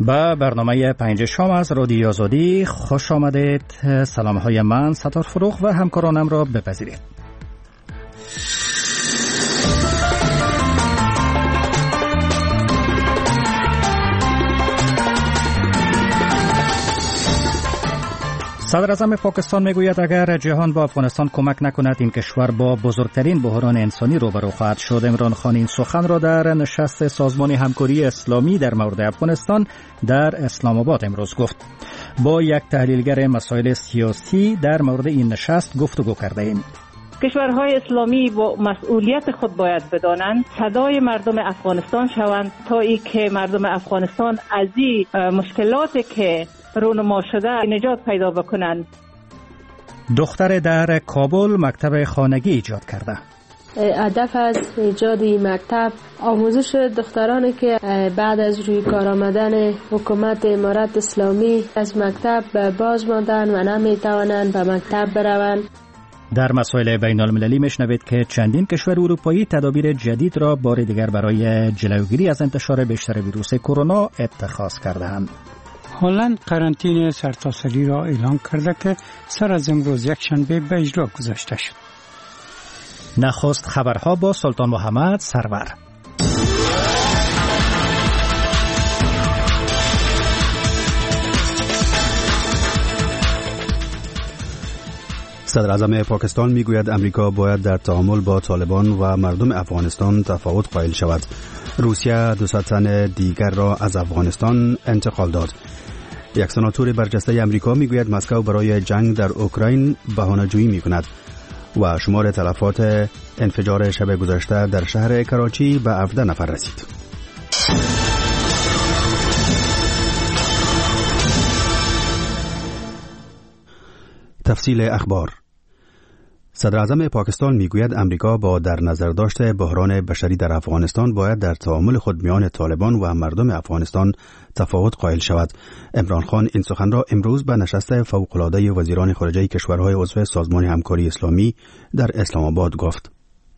به برنامه پنج شام از رادیو آزادی خوش آمدید. سلام های من ستار فروغ و همکارانم را بپذیرید. صدر اعظم پاکستان میگوید اگر جهان با افغانستان کمک نکند این کشور با بزرگترین بحران انسانی روبرو خواهد شد. عمران خان این سخن را در نشست سازمان همکاری اسلامی در مورد افغانستان در اسلام آباد امروز گفت. با یک تحلیلگر مسائل سیاسی در مورد این نشست گفتگو کرده ایم. کشورهای اسلامی با مسئولیت خود باید بدانند صدای مردم افغانستان شوند تا ای که مردم افغانستان از این مشکلاتی که رونما شده نجات پیدا بکنند. دختر در کابل مکتب خانگی ایجاد کرده. هدف از ایجاد این مکتب آموزش دخترانی که بعد از روی کار آمدن حکومت امارت اسلامی از مکتب باز ماندن و نمیتوانند به مکتب بروند. در مسائل بین المللی میشنوید که چندین کشور اروپایی تدابیر جدید را بار دیگر برای جلوگیری از انتشار بیشتر ویروس کرونا اتخاذ کرده‌اند. هلند قرنطینه سرتاسری را اعلام کرده که سر از امروز یک شنبه به اجرا گذاشته شد. نخست خبرها با سلطان محمد سرور. صدر اعظم پاکستان میگوید امریکا باید در تعامل با طالبان و مردم افغانستان تفاوت قائل شود. روسیه 200 تن دیگر را از افغانستان انتقال داد. یک سناتور برجسته امریکا میگوید مسکو برای جنگ در اوکراین بهانه‌جویی میکند و شمار تلفات انفجار شب گذشته در شهر کراچی به 17 نفر رسید. تفصیل اخبار. صدر اعظم پاکستان میگوید امریکا با در نظر داشت بحران بشری در افغانستان باید در تعامل خود میان طالبان و مردم افغانستان تفاوت قائل شود. عمران خان این سخن را امروز به نشست فوق‌العاده وزیران خارجه کشورهای عضو سازمان همکاری اسلامی در اسلام آباد گفت.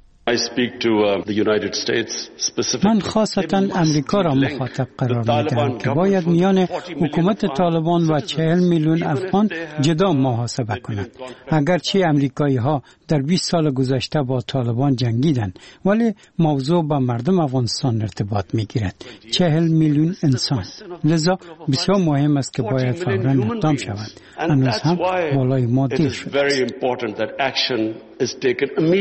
من خاصتا امریکا را مخاطب قرار میدهم که باید میان حکومت طالبان و 40 میلیون افغان جدا محاسبه کند. اگرچه امریکایی ها در 20 سال گذشته با طالبان جنگیدند ولی موضوع با مردم افغانستان ارتباط میگیرد. 40 میلیون انسان. لذا بسیار مهم است که باید فوراً اقدام شود. هنوز هم بالای ما دیر شده است.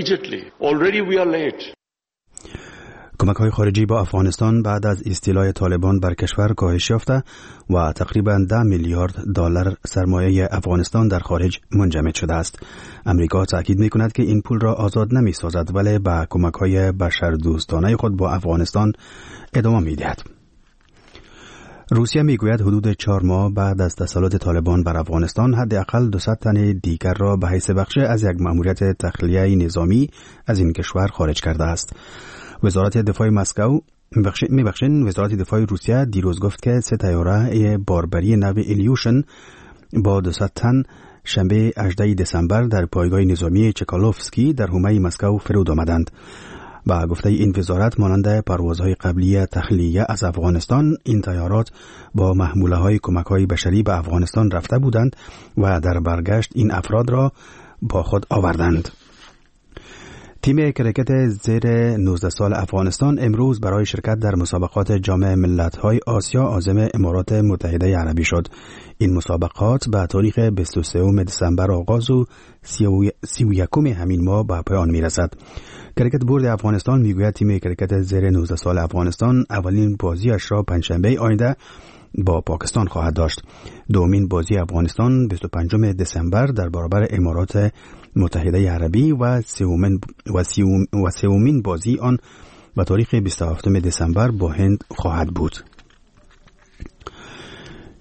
کمک‌های خارجی با افغانستان بعد از استیلای طالبان بر کشور کاهش یافته و تقریباً 10 میلیارد دلار سرمایه افغانستان در خارج منجمد شده است. امریکا تاکید می‌کند که این پول را آزاد نمی‌سازد ولی به کمک‌های بشردوستانه خود با افغانستان ادامه می‌دهد. روسیه میگوید حدود 4 ماه بعد از تسلط طالبان بر افغانستان حداقل 200 تن دیگر را به حیث بخش از یک مأموریت تخلیه نظامی از این کشور خارج کرده است. وزارت دفاع مسکو وزارت دفاع روسیه دیروز گفت که 3 طیاره باربری نو ایلیوشن با 200 تن شنبه 18 دسامبر در پایگاه نظامی چکالوفسکی در حومه مسکو فرود آمدند. با گفته این وزارت مانند پروازهای قبلی تخلیه از افغانستان این طیارات با محموله‌های کمک‌های بشری به افغانستان رفته بودند و در برگشت این افراد را با خود آوردند. تیم کرکت زیر 19 سال افغانستان امروز برای شرکت در مسابقات جام ملت‌های آسیا عازم امارات متحده عربی شد. این مسابقات به تاریخ 23 دسامبر آغاز و 31 همین ماه به پایان می‌رسد. کرکت بورد افغانستان میگوید تیم کرکت زیر 19 سال افغانستان اولین بازیش را پنجشنبه آینده با پاکستان خواهد داشت. دومین بازی افغانستان 25 دسامبر در برابر امارات متحده عربی و سومین بازی آن به تاریخ 27 دسامبر با هند خواهد بود.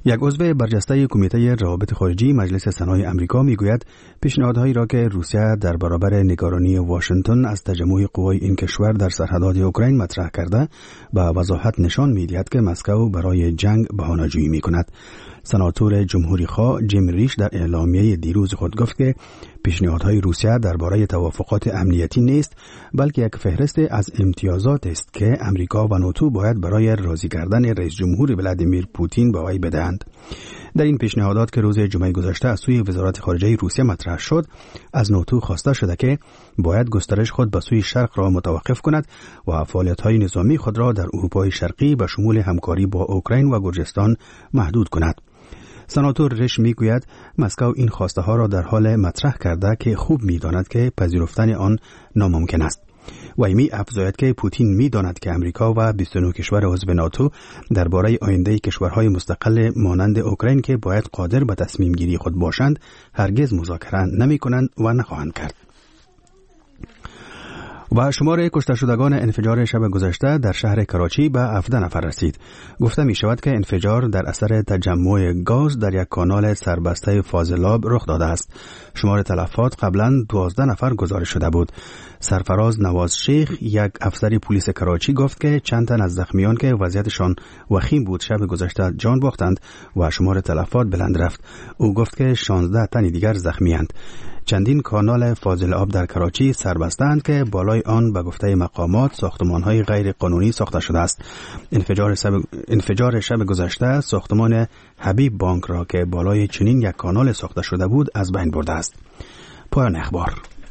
یک عضو برجسته کمیته روابط خارجی مجلس سنای امریکا میگوید پیشنهادهایی را که روسیه در برابر نگرانی واشنگتن از تجمع قوای این کشور در سرحدات اوکراین مطرح کرده به وضاحت نشان می‌دهد که مسکو برای جنگ بهانه‌جویی می‌کند. سناتور جمهوری‌خواه جیم ریش در اعلامیه دیروز خود گفت که پیشنهادهای روسیه درباره توافقات امنیتی نیست، بلکه یک فهرست از امتیازات است که امریکا و ناتو باید برای راضی کردن رئیس جمهور ولادیمیر پوتین به وی بدهند. در این پیشنهادات که روز جمعه گذشته از سوی وزارت خارجه روسیه مطرح شد، از ناتو خواسته شده که باید گسترش خود به سوی شرق را متوقف کند و فعالیت‌های نظامی خود را در اروپای شرقی به شمول همکاری با اوکراین و گرجستان محدود کند. سناتور ریش میگوید مسکو این خواسته ها را در حال مطرح کرده که خوب میداند که پذیرفتن آن ناممکن است. وی می افزاید که پوتین میداند که امریکا و 29 کشور عضو ناتو درباره آینده کشورهای مستقل مانند اوکراین که باید قادر به تصمیم گیری خود باشند هرگز مذاکره نمی کنند و نخواهند کرد. و شمار کشته شدگان انفجار شب گذشته در شهر کراچی به 17 نفر رسید. گفته می شود که انفجار در اثر تجمع گاز در یک کانال سربسته فاضلاب رخ داده است. شمار تلفات قبلا 12 نفر گزارش شده بود. سرفراز نواز شیخ، یک افسر پلیس کراچی، گفت که چند تن از زخمیان که وضعیتشان وخیم بود شب گذشته جان باختند و شمار تلفات بلند رفت. او گفت که 16 تن دیگر زخمی‌اند. چندین کانال فاضل آب در کراچی سربستند که بالای آن به گفته مقامات ساختمان‌های غیر قانونی ساخته شده است. انفجار شب گذشته ساختمان حبیب بانک را که بالای چنین یک کانال ساخته شده بود از بین برده است. پایان اخبار.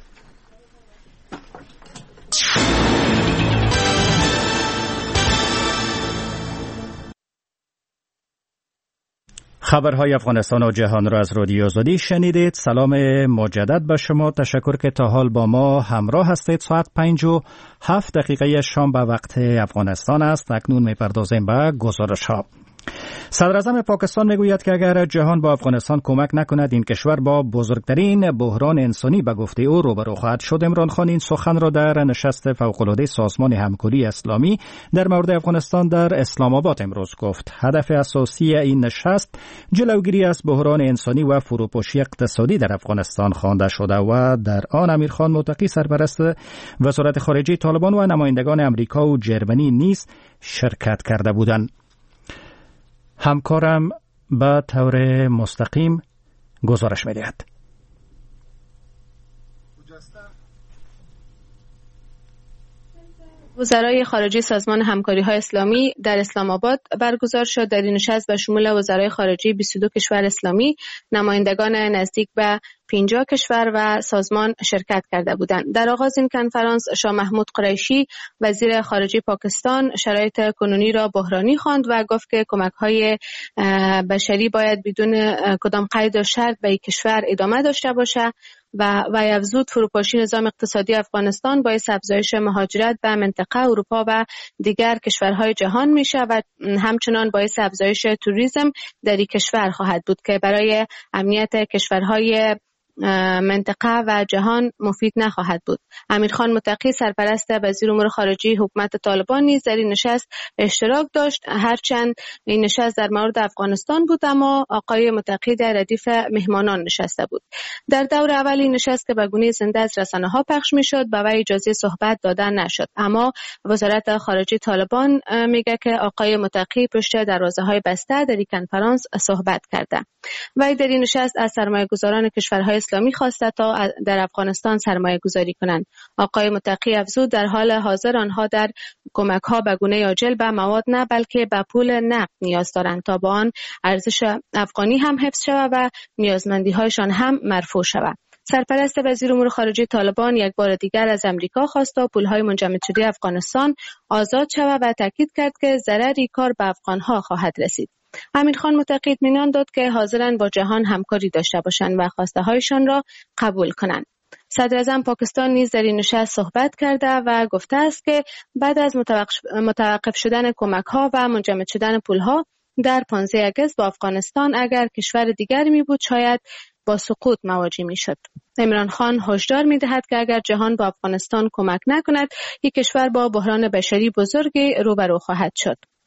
خبرهای افغانستان و جهان را از رادیو آزادی شنیدید. سلام مجدد به شما. تشکر که تا حال با ما همراه هستید. ساعت 5:07 شام به وقت افغانستان است. اکنون می‌پردازیم به گزارش‌ها. صدراعظم پاکستان میگوید که اگر جهان با افغانستان کمک نکند این کشور با بزرگترین بحران انسانی به گفته او روبرو خواهد شد. عمران خان این سخن را در نشست فوق‌العاده سازمان همکاری اسلامی در مورد افغانستان در اسلام آباد امروز گفت. هدف اساسی این نشست جلوگیری از بحران انسانی و فروپاشی اقتصادی در افغانستان خوانده شده و در آن امیرخان متقی سرپرست وزارت خارجه طالبان و نمایندگان امریکا و جرمنی نیز شرکت کرده بودند. همکارم به طور مستقیم گزارش می‌دهد. وزرای خارجه سازمان همکاری‌های اسلامی در اسلام آباد برگزار شد. در این نشست به شمول وزرای خارجه 22 کشور اسلامی، نمایندگان نزدیک به 50 کشور و سازمان شرکت کرده بودند. در آغاز این کنفرانس شاه محمود قریشی وزیر خارجه پاکستان شرایط کنونی را بحرانی خواند و گفت که کمک‌های بشری باید بدون کدام قید و شرط به کشور ادامه داشته باشد و افزود فروپاشی نظام اقتصادی افغانستان باعث افزایش مهاجرت به منطقه اروپا و دیگر کشورهای جهان میشه و همچنان باعث افزایش توریسم در این کشور خواهد بود که برای امنیت کشورهای منطقه و جهان مفید نخواهد بود. امیرخان متقی سرپرست وزیر امور خارجه حکومت طالبان نیز در این نشست اشتراک داشت. هرچند این نشست در مورد افغانستان بود اما آقای متقی در ردیف مهمانان نشسته بود. در دور اول این نشست که به گونه زنده از رسانه‌ها پخش می‌شد به وی اجازه صحبت دادن نشد، اما وزارت خارجه طالبان میگه که آقای متقی پشت دروازه‌های بسته در این کنفرانس صحبت کرده. وی در این نشست از سرمایه‌گذاران کشورهای اسلامی خواسته تا در افغانستان سرمایه گذاری کنند. آقای متقی افزود در حال حاضر آنها در کمک‌ها به گونه عاجل به مواد نه بلکه به پول نقد نیاز دارند تا با آن ارزش افغانی هم حفظ شود و نیازمندی‌هایشان هم مرفوع شود. سرپرست وزیر امور خارجه طالبان یک بار دیگر از امریکا خواست تا پول‌های منجمد شده افغانستان آزاد شود و تاکید کرد که ضرری کار به افغان‌ها خواهد رسید. امیرخان متقی اطمینان داد که حاضرند با جهان همکاری داشته باشند و خواسته هایشان را قبول کنند. صدراعظم پاکستان نیز در این نشست صحبت کرده و گفته است که بعد از متوقف شدن کمک‌ها و منجمد شدن پول‌ها در 15 آگوست با افغانستان اگر کشور دیگری می بود شاید با سقوط مواجه می شد. عمران خان هشدار می دهد که اگر جهان با افغانستان کمک نکند یک کشور با بحران بشری بزرگی روبرو خواهد شد.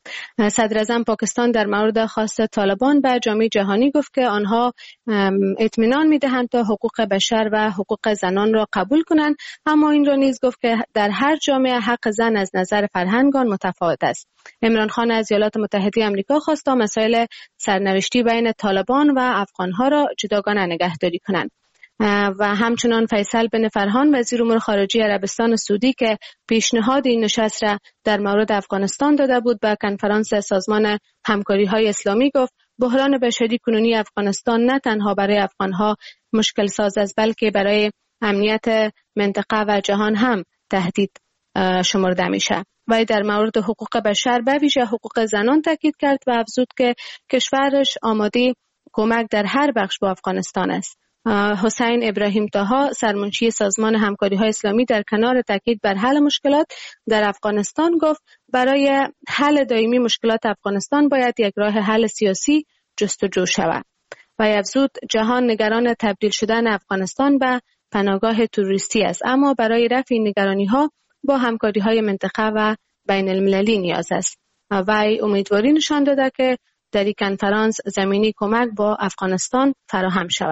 صدر اعظم پاکستان در مورد خواست طالبان به جامعه جهانی گفت که آنها اطمینان می‌دهند تا حقوق بشر و حقوق زنان را قبول کنند، اما این را نیز گفت که در هر جامعه حق زن از نظر فرهنگان متفاوت است. عمران خان از ایالات متحده آمریکا خواست تا مسائل سرنوشتی بین طالبان و افغانها را جداگانه نگهداری کنند. و همچنان فیصل بن فرحان وزیر امور خارجه عربستان سعودی که پیشنهاد این نشست را در مورد افغانستان داده بود به کنفرانس سازمان همکاری‌های اسلامی گفت بحران بشری کنونی افغانستان نه تنها برای افغانها مشکل ساز است بلکه برای امنیت منطقه و جهان هم تهدید شمرده میشه. و در مورد حقوق بشر به ویژه حقوق زنان تاکید کرد و افزود که کشورش آماده کمک در هر بخش با افغانستان است. حسین ابراهیم طاها سرمنشی سازمان همکاری‌های اسلامی در کنار تاکید بر حل مشکلات در افغانستان گفت برای حل دائمی مشکلات افغانستان باید یک راه حل سیاسی جستجو شود. و افزود جهان نگران تبدیل شدن افغانستان به پناهگاه تروریستی است، اما برای رفع این نگرانی‌ها با همکاری‌های منطقه و بین المللی نیاز است. وی امیدواری نشان داده که در این کنفرانس زمینی کمک با افغانستان فراهم شود.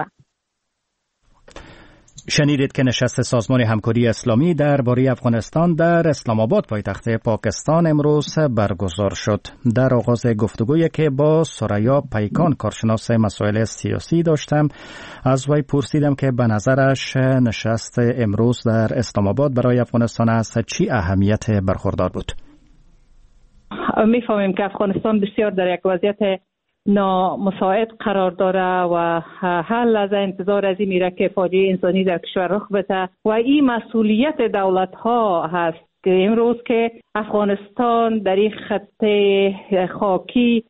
شنیدید که نشست سازمان همکاری اسلامی درباره افغانستان در اسلام آباد پایتخت پاکستان امروز برگزار شد. در آغاز گفتگویی که با سریا پیکان کارشناس مسائل سیاسی داشتم، از وی پرسیدم که به نظرش نشست امروز در اسلام آباد برای افغانستان از چی اهمیت برخوردار بود. میفهمیم که افغانستان بسیار در یک وضعیت نامساعد قرار داره و هر لحظه انتظار از این میره که فاجعه انسانی در کشور رخ بده و این مسئولیت دولت ها هست که امروز که افغانستان در این خط خاکی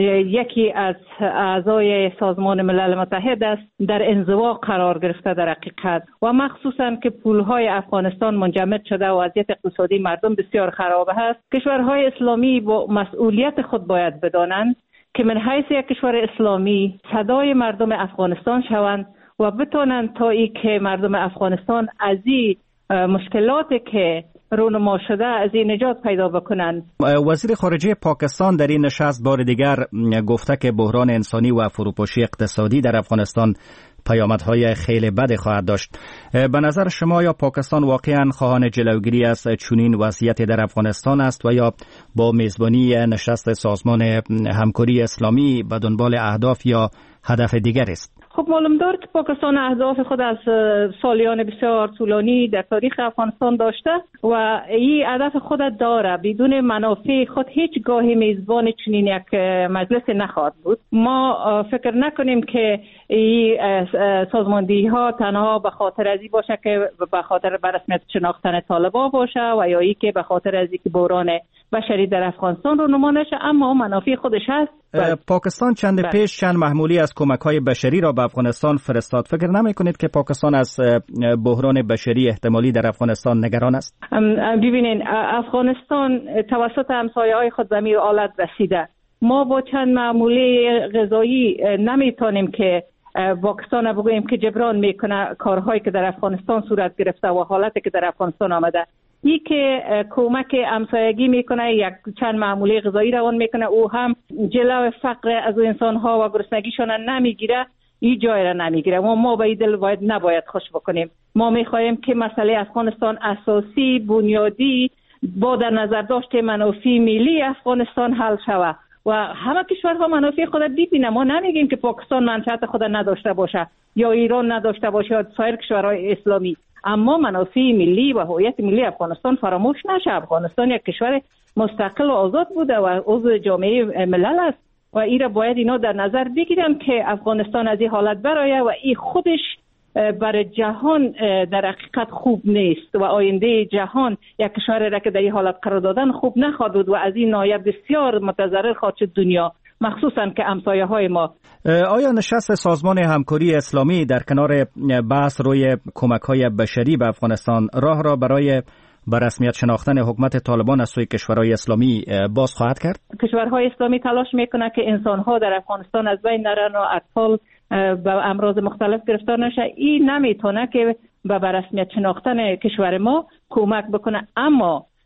یکی از اعضای سازمان ملل متحد است در انزوا قرار گرفته در حقیقت و مخصوصا که پولهای افغانستان منجمد شده و وضعیت اقتصادی مردم بسیار خراب است. کشورهای اسلامی با مسئولیت خود باید بدانند که من حیث یک کشور اسلامی صدای مردم افغانستان شوند و بتونند تا ای که مردم افغانستان از این مشکلاتی که رونما شده از این نجات پیدا بکنند. وزیر خارجه پاکستان در این نشست بار دیگر گفته که بحران انسانی و فروپاشی اقتصادی در افغانستان پیامدهای خیلی بدی خواهد داشت. به نظر شما یا پاکستان واقعا خواهان جلوگیری از چنین وضعیتی در افغانستان است و یا با میزبانی نشست سازمان همکاری اسلامی به دنبال اهداف یا هدف دیگر است؟ خب معلوم دار که پاکستان اهداف خود از سالیان بسیار طولانی در تاریخ افغانستان داشته و این هدف خود داره. بدون منافع خود هیچگاه میزبان چنین یک مجلس نخواهد بود. ما فکر نکنیم که این سازماندهی ها تنها به خاطر ازی باشه که به خاطر برسمیت شناختن طالبان باشه و یا ای که به خاطر ازی که بحران بشری در افغانستان رو نما نشه، اما منافع خودش هست. پاکستان چند پیش چند محمولی از کمک‌های بشری را به افغانستان فرستاد. فکر نمی‌کنید که پاکستان از بحران بشری احتمالی در افغانستان نگران است؟ ببینین افغانستان توسط همسایه‌های خود به این حالت رسیده. ما با چند معمولی غذایی نمیتونیم که پاکستان بگوییم که جبران میکنه کارهایی که در افغانستان صورت گرفته و حالتی که در افغانستان آمده. ای که کمک همسایگی میکنه، یک چند معمولی غذایی روان میکنه، او هم جلو فقر از انسان ها و گرسنگیشون نمیگیره، این جای را نمیگیره. ما به این دل نباید خوش بکنیم. ما میخواهیم که مسئله افغانستان اساسی بنیادی با در نظر داشت منافع ملی افغانستان حل شود و همه کشورها منافع خود ببینه. ما نمیگیم که پاکستان منفعت خود نداشته باشه یا ایران نداشته باشه یا سایر کشورهای اسلامی، اما منافع ملی و هویت ملی افغانستان فراموش نشه. افغانستان یک کشور مستقل و آزاد بوده و عضو جامعه ملل است و این را باید اینا در نظر بگیرن که افغانستان از این حالت برآید و این خودش برای جهان در حقیقت خوب نیست و آینده جهان یک کشور را که در این حالت قرار دادن خوب نخواهد بود و از این ناحیه بسیار متضرر خواهد شد دنیا، مخصوصا که همسایه های ما. آیا نشست سازمان همکاری اسلامی در کنار بحث روی کمک‌های بشری به افغانستان راه را برای به رسمیت شناختن حکومت طالبان از سوی کشورهای اسلامی باز خواهد کرد؟ کشورهای اسلامی تلاش میکنه که انسان‌ها در افغانستان از بین نرن و اطفال به امراض مختلف گرفتار نشه. این نمیتونه که به رسمیت شناختن کشور ما کمک بکنه، اما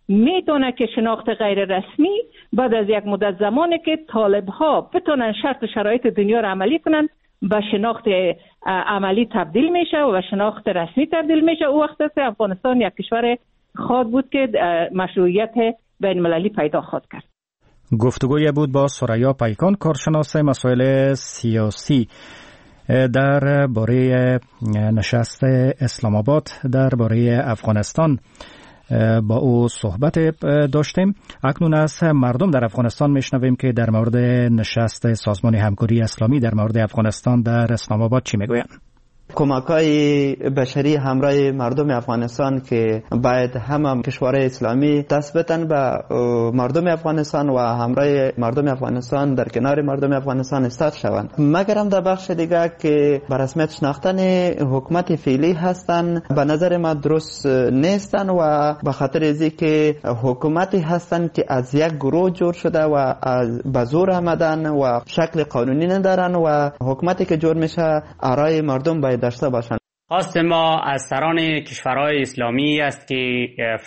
میتونه که شناخت غیر رسمی بعد از یک مدت زمانی که طالب ها بتونن شرط شرایط دنیا رو عملی کنن به شناخت عملی تبدیل میشه و شناخت رسمی تبدیل میشه. او وقت است افغانستان یک کشور خواهد بود که مشروعیت بین المللی پیدا خواهد کرد. گفتگوی بود با ثریا پیکان، کارشناس مسائل سیاسی در باره نشست اسلام آباد در باره افغانستان. با او صحبت داشتیم. اکنون از مردم در افغانستان میشنویم که در مورد نشست سازمان همکاری اسلامی در مورد افغانستان در اسلام آباد چی میگویند. کمک‌های بشری همراه مردم افغانستان که باید هم کشورهای اسلامی دست بدن به مردم افغانستان و همراه مردم افغانستان در کنار مردم افغانستان ایستاد شوند. مگرم در بخش دیگه که به رسمیت شناختن حکومت فعلی هستن به نظر ما درست نیستن و به خاطر ازی که حکومتی هستن که از یک گروه جور شده و به زور آمدن و شکل قانونی ندارن و حکومتی که جور میشه آرای مردم باید داشته باشند. خواست ما از سران کشورهای اسلامی است که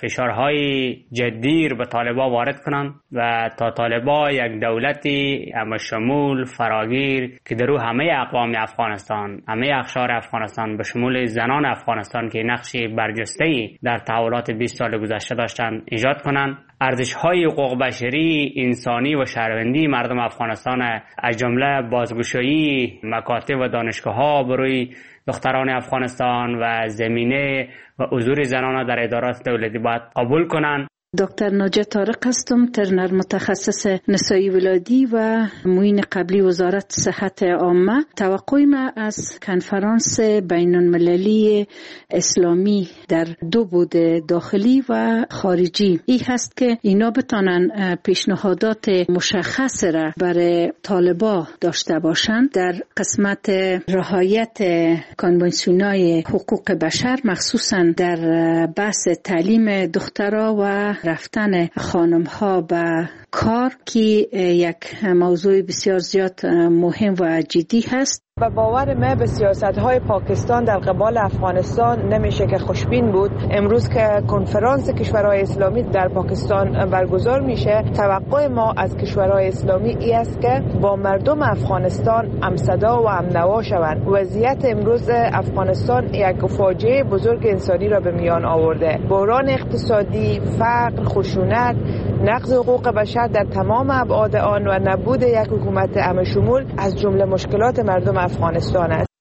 فشارهای جدی به طالبا وارد کنند و تا طالبا یک دولتی اما شمول فراگیر که در او همه اقوام افغانستان، همه اقشار افغانستان به شمول زنان افغانستان که نقش برجسته‌ای در تحولات 20 سال گذشته داشتند ایجاد کنند. ارزش‌های حقوق بشری، انسانی و شهروندی مردم افغانستان از جمله بازگشایی مکاتب و دانشگاه‌ها برای دختران افغانستان و زمینه و حضور زنان در ادارات دولتی باید قبول کنند. دکتر ناجیه طارق هستم، ترنر متخصص نسایی ولادی و معین قبلی وزارت صحت عامه. توقع ما از کنفرانس بین المللی اسلامی در دو بود داخلی و خارجی ای هست که اینا بتانن پیشنهادات مشخص را برای طالبا داشته باشند در قسمت رعایت کنوانسیون‌های حقوق بشر، مخصوصا در بحث تعلیم دخترها و رفتن خانم ها به کار که یک موضوع بسیار زیاد مهم و جدی هست. به باور ما به سیاست‌های پاکستان در قبال افغانستان نمیشه که خوشبین بود. امروز که کنفرانس کشورهای اسلامی در پاکستان برگزار میشه، توقع ما از کشورهای اسلامی ای است که با مردم افغانستان همصدا و همنوا شوند. وضعیت امروز افغانستان یک فاجعه بزرگ انسانی را به میان آورده. بحران اقتصادی، فقر، خشونت، نقض حقوق بشر در تمام ابعاد آن و نبود یک حکومت همه‌شمول از جمله مشکلات مردم افغانستان است.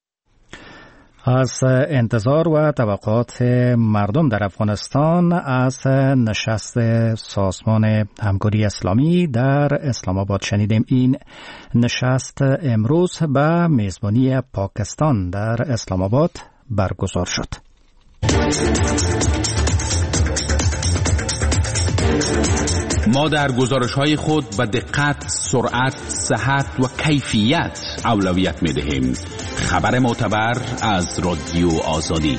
از انتظار و توقعات مردم در افغانستان از نشست سازمان همکاری اسلامی در اسلام آباد شنیدیم. این نشست امروز به میزبانی پاکستان در اسلام آباد برگزار شد. ما در گزارش‌های خود به دقت، سرعت، صحت و کیفیت اولویت می‌دهیم. خبر معتبر از رادیو آزادی.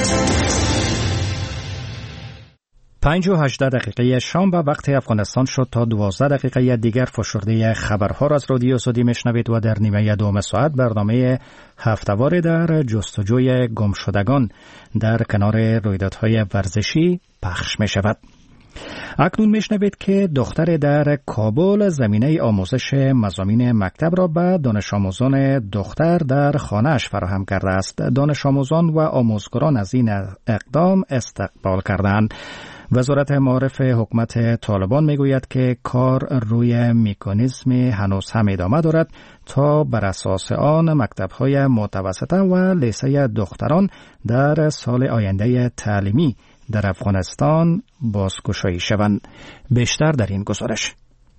5:18 شام به وقت افغانستان شد. تا 12 دقیقه دیگر فشرده خبرها را از رادیو آزادی میشنوید و در نیمه دوم ساعت برنامه هفته‌وار در جستجوی گمشدگان در کنار رویدادهای ورزشی پخش می شود. اکنون میشنوید که دختر در کابل زمینه آموزش مضامین مکتب را به دانش آموزان دختر در خانه‌اش فراهم کرده است. دانش آموزان و آموزگاران از این اقدام استقبال کردند. وزارت معارف حکومت طالبان میگوید که کار روی مکانیزم هنوز هم ادامه دارد تا بر اساس آن مکتب‌های متوسطه و لیسه دختران در سال آینده تعلیمی در افغانستان بازگشایی شوند. بیشتر در این گزارش.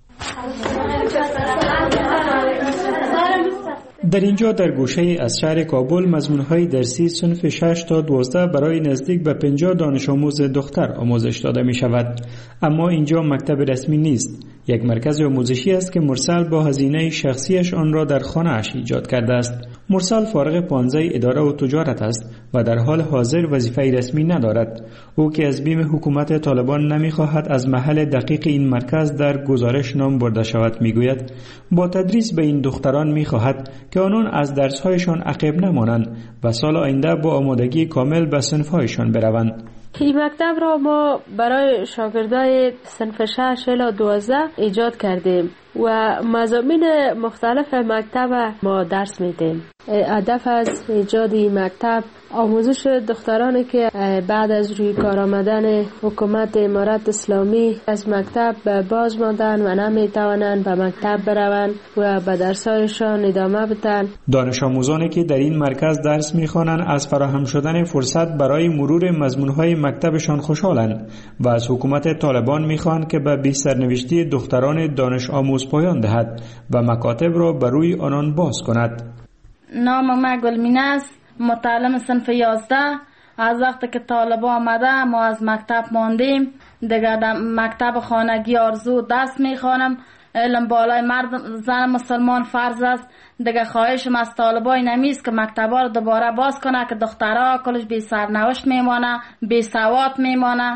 در اینجا در گوشه از شهر کابل مضمون‌های درسی صنف 6 تا 12 برای نزدیک به 50 دانش آموز دختر آموزش داده می شود. اما اینجا مکتب رسمی نیست. یک مرکز آموزشی است که مرسل با هزینه شخصیش آن را در خانه‌اش ایجاد کرده است. مرسل فارغ 15 اداره و تجارت است و در حال حاضر وظیفه رسمی ندارد. او که از بیم حکومت طالبان نمی‌خواهد از محل دقیق این مرکز در گزارش نام برده شود میگوید با تدریس به این دختران می‌خواهد که آنان از درس‌هایشان عقب نمانند و سال آینده با آمادگی کامل به صنف‌هایشان بروند. این مکتب را ما برای شاگردای صنف 6 الی 12 ایجاد کردیم و مضامین مختلف مکتب ما درس میدیم. هدف از ایجاد این مکتب آموزش دخترانی که بعد از روی کار آمدن حکومت امارت اسلامی از مکتب باز ماندن و نمیتوانند به مکتب بروند و به درسایشان ادامه بدن. دانش آموزانی که در این مرکز درس میخوانند از فراهم شدن فرصت برای مرور مضمونهای مکتبشان خوشحالند و از حکومت طالبان میخواهند که به بی سرنوشتی دختران دانش آموز پایان دهد و مکاتب را بر روی آنان باز کند. نام ما گلمینه است، متعلم صنف 11. از وقتی که طالبان آمده ما از مکتب ماندیم. دیگه در مکتب خانگی آرزو درس میخوانم. علم بالای مرد زن مسلمان فرض است. دیگه خواهشم از طالبان نمیست که مکتبا رو دوباره باز کنه که دخترها کلش بی سرنوشت میمانه، بی سواد میمانه.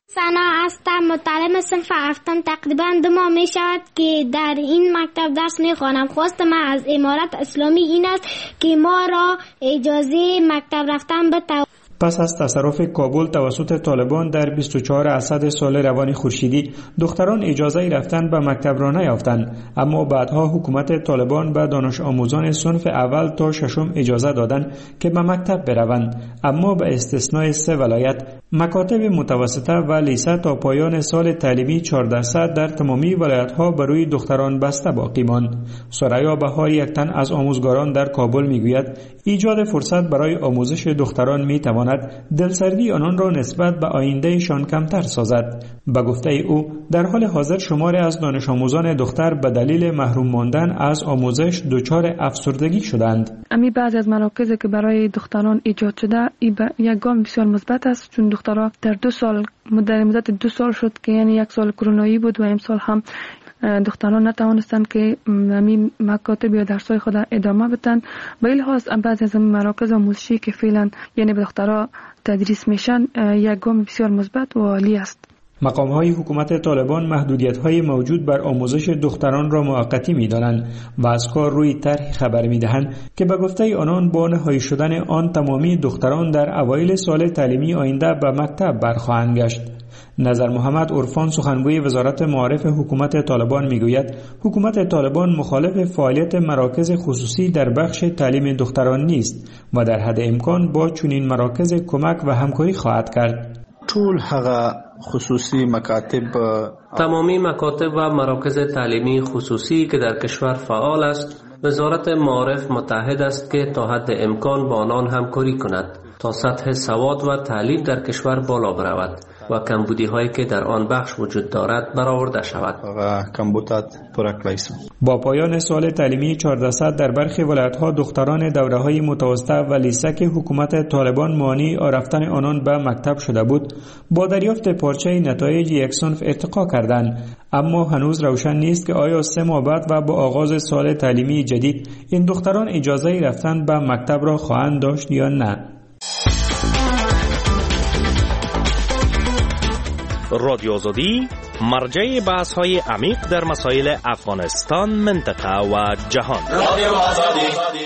سنا هستم، متعلم صنف 7. تقریبا 2 ماه می شود که در این مکتب درس می خوانم. خواستم از امارت اسلامی این است که ما را اجازه مکتب رفتن بده. پس از تصرف کابل توسط طالبان در 24 اسد سال روان خورشیدی دختران اجازه رفتن به مکتب را نیافتند، اما بعدها حکومت طالبان به دانش آموزان صنف اول تا 6 اجازه دادند که به مکتب بروند، اما به استثنای 3 ولایت مکاتب متوسطه و لیسه تا پایان سال تعلیمی 4% در تمامی ولایت‌ها برای دختران بسته باقی ماند. ثریا بهار یک تن از آموزگاران در کابل میگوید ایجاد فرصت برای آموزش دختران میتواند دلسردی آنان را نسبت به آیندهشان کمتر سازد. به گفته او در حال حاضر شماری از دانش آموزان دختر به دلیل محروم ماندن از آموزش دچار افسردگی شدند. امی بعضی از مراکزی که برای دختران ایجاد شده یک گام بسیار مثبت است، چون دخترها در مدت 2 سال شد که یعنی 1 سال کرونایی بود و امسال هم دختران نتوانستند که همین مکاتب یا درسای خود ادامه بدن. به این لحاظ بعضی از مراکز آموزشی که فعلا یعنی به دخترها تدریس میشن یک گام بسیار مثبت و عالی است. مقام‌های حکومت طالبان محدودیت‌های موجود بر آموزش دختران را موقتی می‌دانند و از کار روی طرح خبر می‌دهند که به گفته آنان با نهایی شدن آن تمامی دختران در اوایل سال تعلیمی آینده به مکتب برخواهند گشت. نظر محمد عرفان سخنگوی وزارت معارف حکومت طالبان میگوید حکومت طالبان مخالف فعالیت مراکز خصوصی در بخش تعلیم دختران نیست و در حد امکان با چنین مراکز کمک و همکاری خواهد کرد. ټول هغه خصوصی مکاتب تمامی مکاتب و مراکز تعلیمی خصوصی که در کشور فعال است، وزارت معارف متحد است که تا حد امکان با آنان همکاری کند تا سطح سواد و تعلیم در کشور بالا برود و کمبودی هایی که در آن بخش وجود دارد برآورده شود. با پایان سال تعلیمی 4% در برخی ولایت‌ها دختران دوره‌های متوسطه و لیسه که حکومت طالبان مانع رفتن آنان به مکتب شده بود، با دریافت پارچه نتایج یک صنف ارتقا کردند، اما هنوز روشن نیست که آیا 3 ماه بعد و با آغاز سال تعلیمی جدید این دختران اجازه رفتن به مکتب را خواهند داشت یا نه. رادیو آزادی مرجع بحث‌های عمیق در مسائل افغانستان، منطقه و جهان. رادیو آزادی.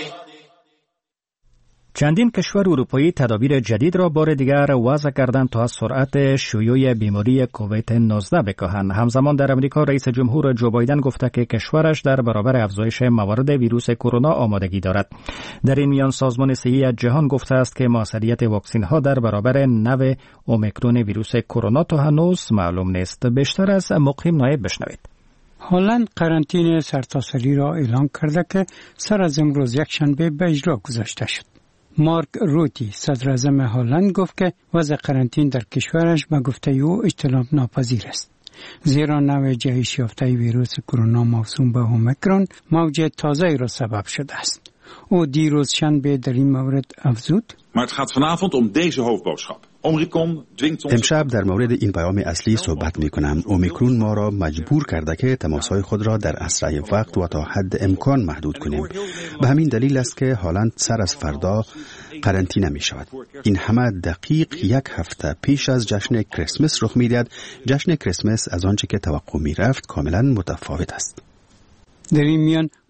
چندین کشور اروپایی تدابیر جدید را بار دیگر وضع کردند تا از سرعت شیوع بیماری کووید 19 بکاهند. همزمان در امریکا رئیس جمهور جو بایدن گفته که کشورش در برابر افزایش موارد ویروس کرونا آمادگی دارد. در این میان سازمان صحی جهان گفته است که موثریت واکسن ها در برابر نو اومیکرون ویروس کرونا تا هنوز معلوم نیست. بیشتر از مقیم نایب بشنوید. هلند قرنطینه سرتاسری را اعلام کرده که سر از امروز یکشنبه به اجرا گذاشته شد. مارک روتی صدر اعظم هلند گفت که وضع قرنطینه در کشورش به گفته او اجتناب ناپذیر است، زیرا نوع جهش یافته ویروس کرونا موسوم به اومیکرون موج تازه‌ای را سبب شده است. او دیروز شنبه در این مورد افزود: Maar het gaat vanavond om deze hoofdboodschap. امشب در مورد این پیام اصلی صحبت می کنم. اومیکرون ما را مجبور کرده که تماس‌های خود را در اسرع وقت و تا حد امکان محدود کنیم. به همین دلیل است که هلند سر از فردا قرنطینه می شود. این همه دقیق 1 هفته پیش از جشن کریسمس رخ می دهد. جشن کریسمس از آنچه که توقع می رفت کاملا متفاوت است. در این میان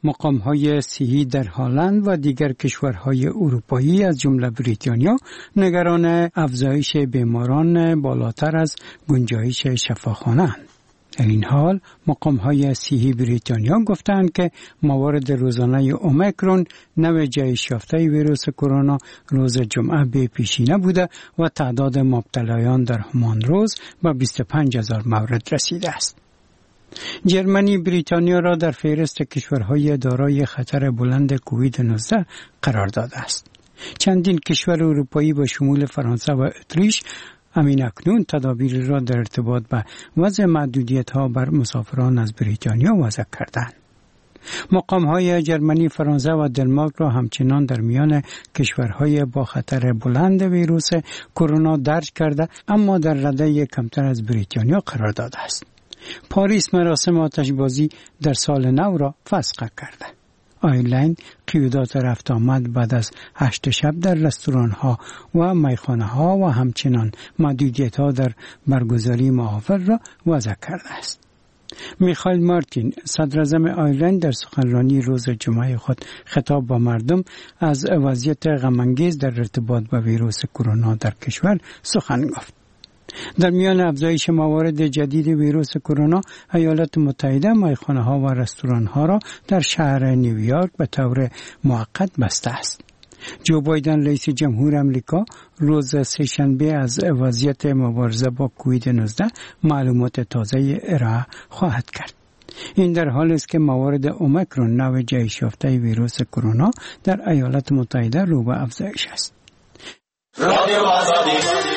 مقام‌های صحی در هلند و دیگر کشورهای اروپایی از جمله بریتانیا نگران افزایش بیماران بالاتر از گنجایش شفاخانه‌اند. در این حال مقام‌های صحی بریتانیا گفتند که موارد روزانه اومیکرون نوع جهش یافته ویروس کرونا روز جمعه بی پیشینه بوده و تعداد مبتلایان در همان روز به 25,000 مورد رسیده است. جرمنی بریتانیا را در فهرست کشورهای دارای خطر بلند کووید 19 قرار داده است. چندین کشور اروپایی با شمول فرانسه و اتریش همین اکنون تدابیر را در ارتباط به وضع محدودیت‌ها بر مسافران از بریتانیا وضع کردند. مقام‌های جرمنی، فرانسه و دنمارک را همچنان در میان کشورهای با خطر بلند ویروس کرونا درج کرده، اما در رده کمتر از بریتانیا قرار داده است. پاریس مراسم آتشبازی در سال نو را فسخ کرده. آیرلند قیودات رفت آمد بعد از 8 شب در رستوران ها و میخانه ها و همچنان محدودیت ها در برگزاری محافل را وضع کرده است. میخائیل مارتین، صدر اعظم آیرلند، در سخنرانی روز جمعه خود خطاب با مردم از وضعیت غم‌انگیز در ارتباط با ویروس کرونا در کشور سخن گفت. در میان افزایش موارد جدید ویروس کرونا، ایالات متحده میخانه‌ها و رستوران‌ها را در شهر نیویورک به طور موقت بسته است. جو بایدن رئیس جمهور آمریکا روز سه‌شنبه از وضعیت مبارزه با کووید 19 معلومات تازه ارائه خواهد کرد. این در حالی است که موارد اومیکرون نوع جهش یافته ویروس کرونا در ایالات متحده رو به افزایش است. رادیو آزادی.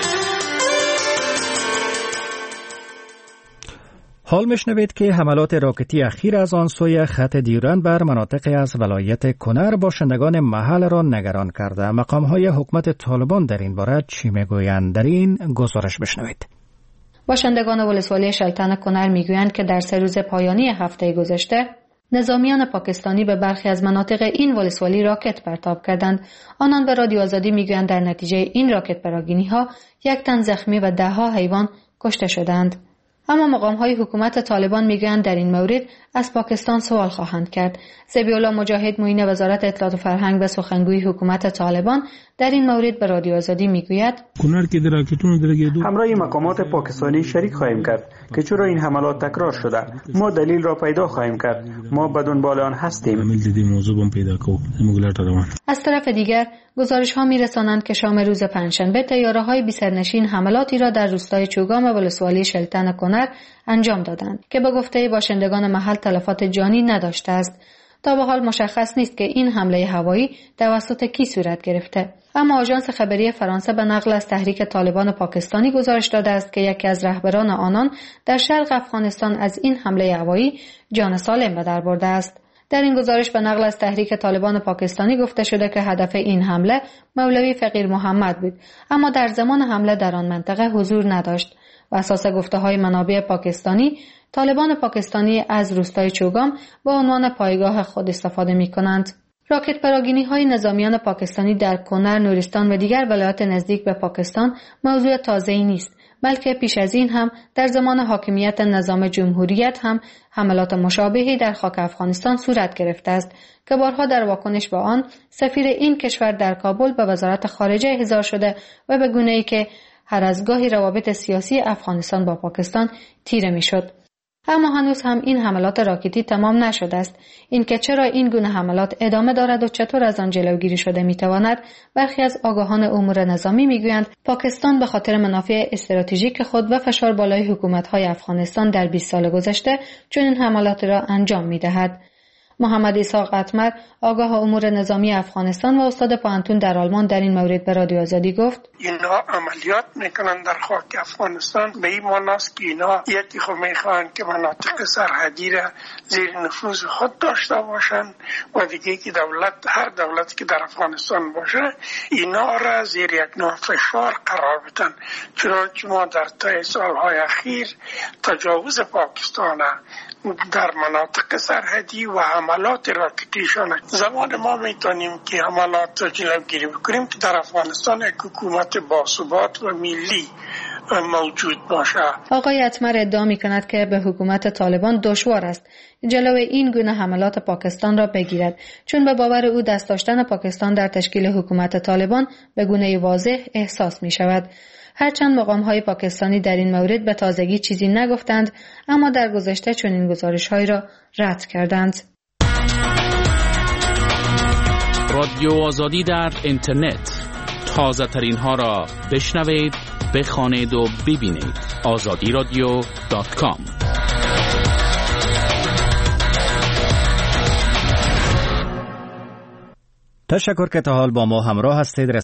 حال میشنوید که حملات راکتی اخیر از آن سوی خط دیورند بر مناطق از ولایت کنر باشندگان محل را نگران کرده. مقام‌های حکومت طالبان در این باره چی میگویند؟ در این گزارش بشنوید. باشندگان ولسوالی شیطان کنر میگویند که در 3 روز پایانی هفته گذشته نظامیان پاکستانی به برخی از مناطق این ولسوالی راکت پرتاب کردند. آنان به رادیو آزادی میگویند در نتیجه این راکت پراگینی‌ها 1 تن زخمی و 10 حیوان کشته شدند. اما مقام‌های حکومت طالبان میگویند در این مورد از پاکستان سوال خواهند کرد. ذبیح الله مجاهد، معین وزارت اطلاعات و فرهنگ و سخنگوی حکومت طالبان، در این مورد به رادیو آزادی میگوید همراه مقامات پاکستانی شریک خواهیم کرد که چرا این حملات تکرار شده. ما دلیل را پیدا خواهیم کرد. ما به دنبال آن هستیم. از طرف دیگر گزارش ها میرسانند که شام روز پنجشنبه طیاره‌های بی‌سرنشین حملاتی را در روستای چوگام ولسوالی شلتن کنر انجام دادند که به گفته باشندگان محل تلفات جانی نداشته است. تا به حال مشخص نیست که این حمله هوایی توسط کی صورت گرفته. اما آژانس خبری فرانسه به نقل از تحریک طالبان پاکستانی گزارش داده است که یکی از رهبران آنان در شرق افغانستان از این حمله هوایی جان سالم به در برده است. در این گزارش به نقل از تحریک طالبان پاکستانی گفته شده که هدف این حمله مولوی فقیر محمد بود، اما در زمان حمله در آن منطقه حضور نداشت. و اساس گفته‌های منابع پاکستانی، طالبان پاکستانی از روستای چوگام به عنوان پایگاه خود استفاده می‌کنند. راکت پراگینی‌های نظامیان پاکستانی در کنر، نورستان و دیگر ولایات نزدیک به پاکستان موضوع تازه‌ای نیست، بلکه پیش از این هم در زمان حاکمیت نظام جمهوریت هم حملات مشابهی در خاک افغانستان صورت گرفته است که بارها در واکنش به آن سفیر این کشور در کابل به وزارت خارجه احضار شده و به گونه‌ای که هر از گاهی روابط سیاسی افغانستان با پاکستان تیره می‌شد. اما هنوز هم این حملات راکتی تمام نشده است. اینکه چرا این گونه حملات ادامه دارد و چطور از آن جلوگیری شده میتواند، برخی از آگاهان امور نظامی میگویند پاکستان به خاطر منافع استراتژیک خود و فشار بالای حکومت‌های افغانستان در 20 سال گذشته چنین حملات را انجام می‌دهد. محمد اسحاق اتمر، آگاه امور نظامی افغانستان و استاد پوهنتون در آلمان، در این مورد به رادیو آزادی گفت: اینا عملیات میکنن در خاک افغانستان به این معناست که اینا یکی خود میخوان که مناطق سرحدی را زیر نفوذ خود داشته باشن و دیگه که هر دولتی که در افغانستان باشه اینا را زیر یک نوع فشار قرار بدن. چنانچه ما در طی سالهای اخیر تجاوز پاکستان در مناطق سرحدی و حملات راکتیشان زمان ما میتونیم که حملات را جلوگیری بکنیم که در افغانستان یک حکومت باثبات و ملی موجود باشه. آقای اتمر ادعا می کند که به حکومت طالبان دشوار است جلوی این گونه حملات پاکستان را بگیرد، چون به باور او دست داشتن پاکستان در تشکیل حکومت طالبان به گونه واضح احساس می شود. هرچند مقام‌های پاکستانی در این مورد به تازگی چیزی نگفتند، اما در گذشته چنین گزارش‌هایی را رد کردند. رادیو آزادی در اینترنت، تازه ترین ها را بشنوید، بخوانید و ببینید. azadiradio.com. تشکر که تا حال با ما همراه هستید.